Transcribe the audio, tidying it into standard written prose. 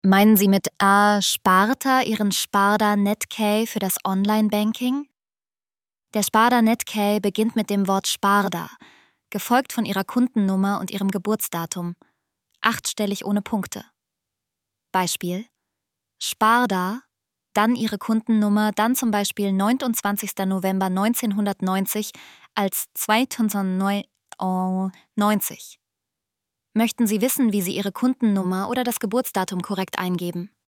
Meinen Sie mit A. Sparta Ihren Sparda Netkey für das Online-Banking? Der Sparda Netkey beginnt mit dem Wort Sparda, gefolgt von Ihrer Kundennummer und Ihrem Geburtsdatum. 8-stellig ohne Punkte. Beispiel: Sparda, dann Ihre Kundennummer, dann zum Beispiel 29. November 1990 als 2090. Möchten Sie wissen, wie Sie Ihre Kundennummer oder das Geburtsdatum korrekt eingeben?